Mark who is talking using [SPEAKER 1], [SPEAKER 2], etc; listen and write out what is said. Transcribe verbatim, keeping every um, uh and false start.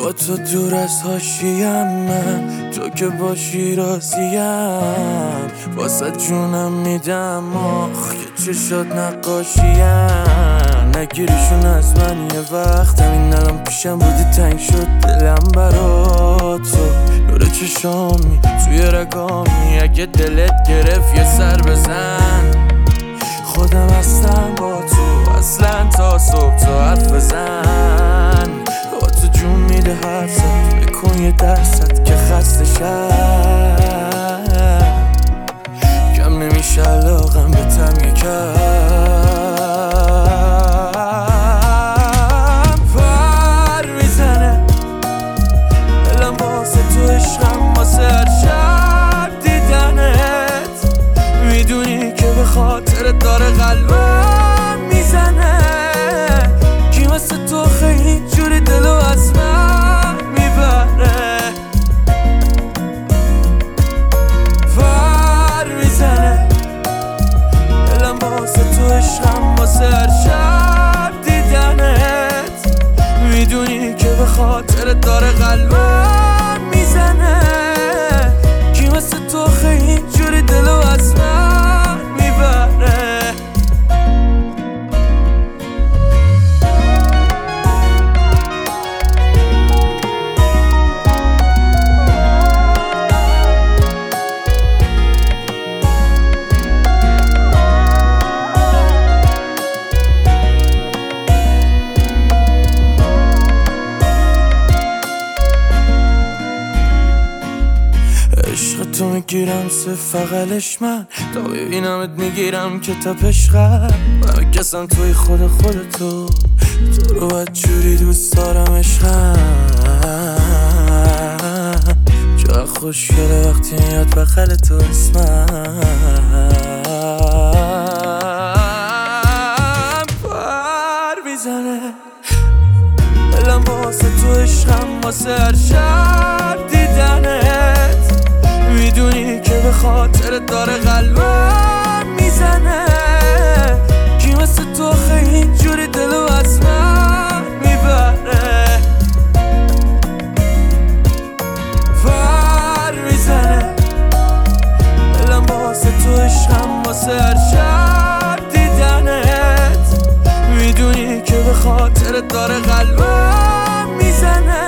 [SPEAKER 1] با تو دور از حاشیم، من تو که باشی راضیم، واسه جونم میدم آخ که چشات نقاشیم. نگیریشون از من یه وقت، همین الان پیشم بودی تنگ شد دلم برا تو. نور چشامی توی رگامی، اگه دلت گرفت یه سر بزن. خودم هستم با تو اصلا تا صبح، تو حرف بزن. با تو جون میده حرفت، بکن یه درصد که خسته شم. کم نمیشه علاقم به تم یکم. پر میزنه دلم واسه تو، عشقم واسه هر شب دیدنت. میدونی که به خاطرت داره قلبم میزنه. کی مثل تو خیلی جوری دلو از من میبره. پر میزنه دلم واسه تو، عشقم واسه هر شب دیدنت. میدونی که به خاطرت داره قلبم میزنه. کی مثل تو خیلی جوری دلو از من میبره. عشق تو میگیرم سه فقلش، من تا ببینمت میگیرم که تپش قلب. همه کسم توی خود خودتو، تو رو باید جوری دوست دارم عشقم. جا خوشگله وقتی میاد بغل تو اسمم. پر میزنه دلم واسه تو، عشقم واسه هر شب دیدنت. میدونی که به خاطرت داره قلبم میزنه. کی مثل تو خیلی جوری دلو از من میبره. پر میزنه دلم واسه تو، عشقم واسه هر شب دیدنت. میدونی که به خاطرت داره قلبم میزنه.